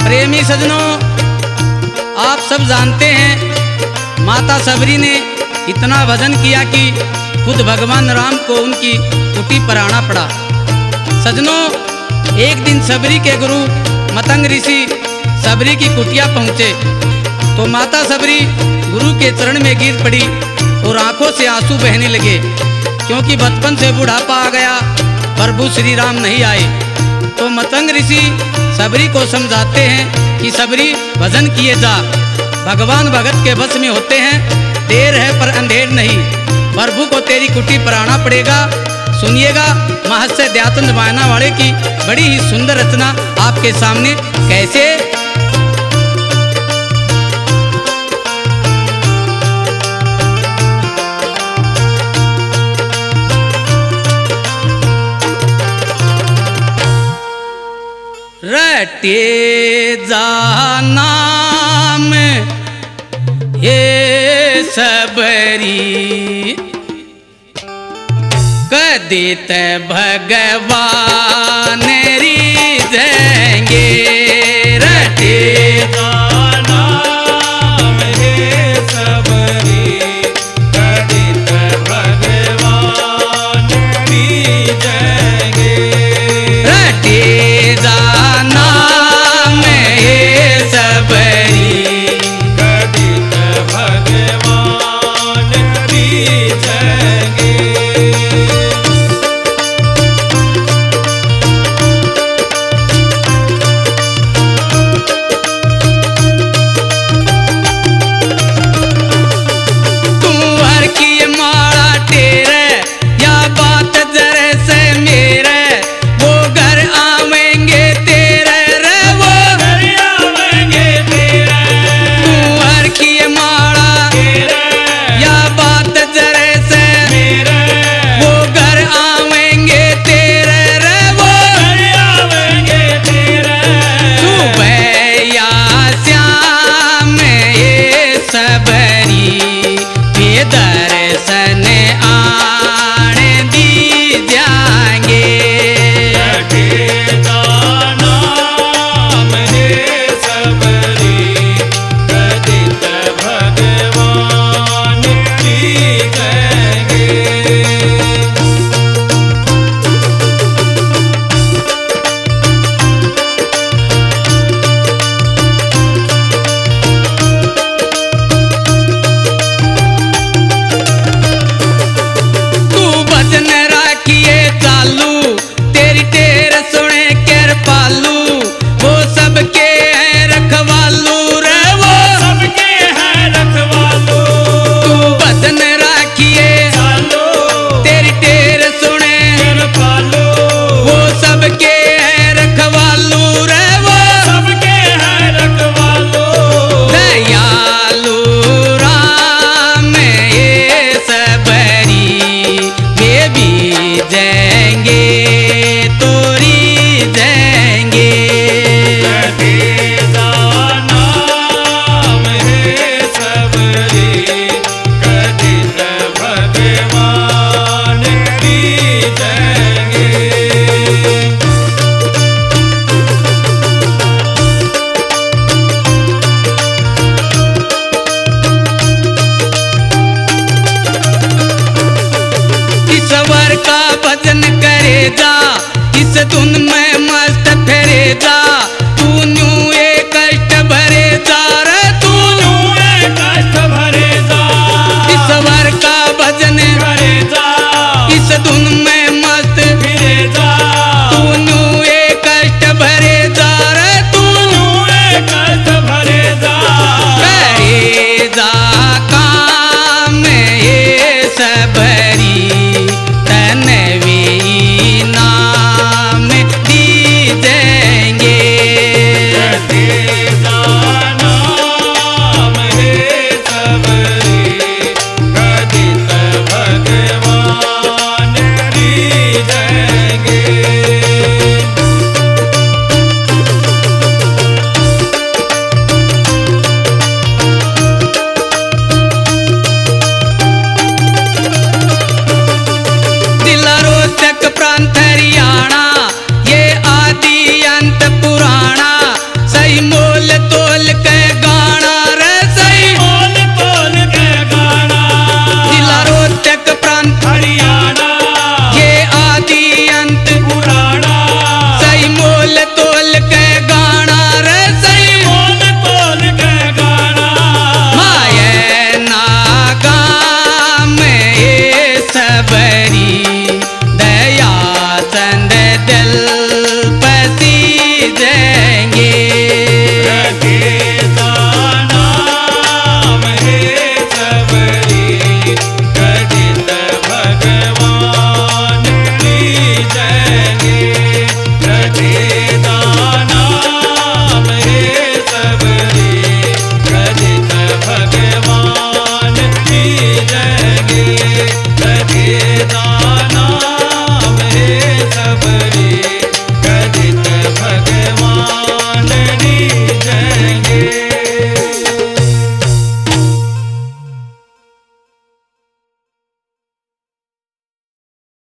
प्रेमी सजनों, आप सब जानते हैं माता सबरी ने इतना भजन किया कि खुद भगवान राम को उनकी कुटी पर आना पड़ा। सजनों, एक दिन सबरी के गुरु मतंग ऋषि सबरी की कुटिया पहुँचे तो माता सबरी गुरु के चरण में गिर पड़ी और आंखों से आंसू बहने लगे, क्योंकि बचपन से बुढ़ापा आ गया, प्रभु श्री राम नहीं आए। तो मतंग ऋषि सबरी को समझाते हैं कि सबरी भजन किए जा, भगवान भगत के बस में होते हैं, देर है पर अंधेर नहीं, प्रभु को तेरी कुटी पर आना पड़ेगा। सुनिएगा महर्षि दयानंद मायना वाले की बड़ी ही सुंदर रचना आपके सामने। कैसे? रटे जाना में ये सबरी कदित भगवान रीझेंगे। रटे जाना में ये सबरी कदित भगवान रीझेंगे। रटे जाना में ये सबरी कदित भगवान रीझेंगे। इस धुन में